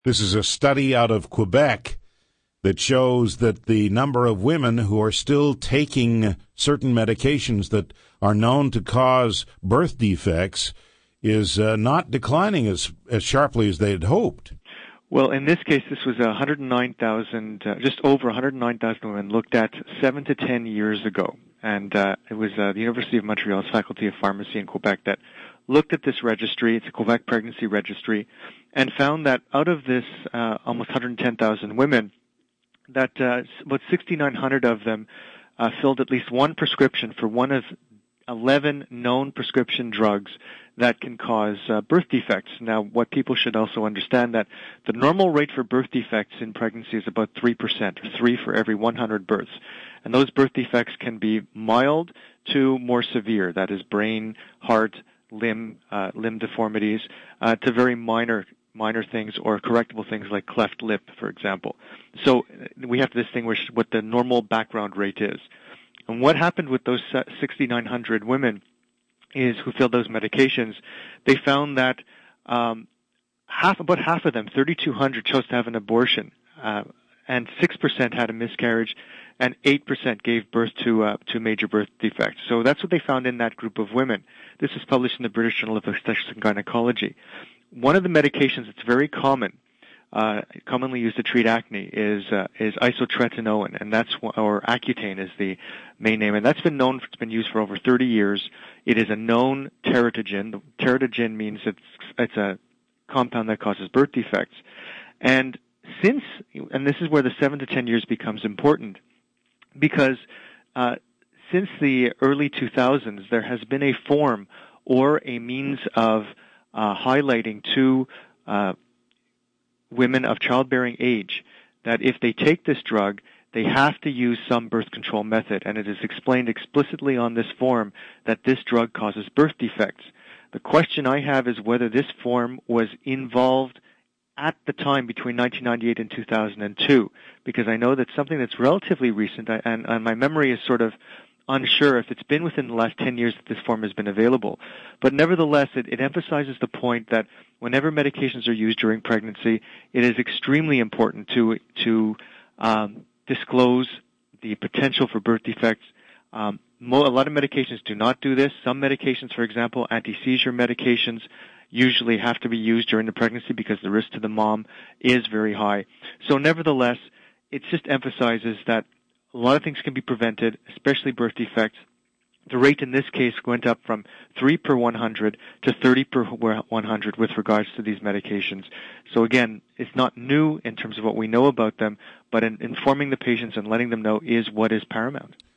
This is a study out of Quebec that shows that the number of women who are still taking certain medications that are known to cause birth defects is not declining as sharply as they had hoped. Well, in this case, this was 109,000, just over 109,000 women looked at 7 to 10 years ago. And it was the University of Montreal's Faculty of Pharmacy in Quebec that looked at this registry. It's a Quebec pregnancy registry, and found that out of this almost 110,000 women, that about 6,900 of them filled at least one prescription for one of 11 known prescription drugs that can cause birth defects. Now, what people should also understand that the normal rate for birth defects in pregnancy is about 3%, or 3 for every 100 births. And those birth defects can be mild to more severe, that is brain, heart, limb deformities, to very minor things or correctable things like cleft lip, for example. So we have to distinguish what the normal background rate is. And what happened with those 6,900 women is who filled those medications, they found that about half of them, 3,200, chose to have an abortion, and 6% had a miscarriage, and 8% gave birth to major birth defects. So that's what they found in that group of women. This is published in the British Journal of Obstetrics and Gynecology. One of the medications that's very commonly used to treat acne is isotretinoin, and or Accutane is the main name, and that's it's been used for over 30 years. It is a known teratogen. The teratogen means it's a compound that causes birth defects. And this is where the 7 to 10 years becomes important, because since the early 2000s, there has been a form or a means of highlighting to women of childbearing age that if they take this drug, they have to use some birth control method, and it is explained explicitly on this form that this drug causes birth defects. The question I have is whether this form was involved at the time between 1998 and 2002, because I know that's something that's relatively recent, and my memory is sort of unsure if it's been within the last 10 years that this form has been available. But nevertheless, it emphasizes the point that whenever medications are used during pregnancy, it is extremely important to disclose the potential for birth defects. A lot of medications do not do this. Some medications, for example, anti-seizure medications, usually have to be used during the pregnancy because the risk to the mom is very high. So nevertheless, it just emphasizes that a lot of things can be prevented, especially birth defects. The rate in this case went up from 3 per 100 to 30 per 100 with regards to these medications. So again, it's not new in terms of what we know about them, but informing the patients and letting them know is what is paramount.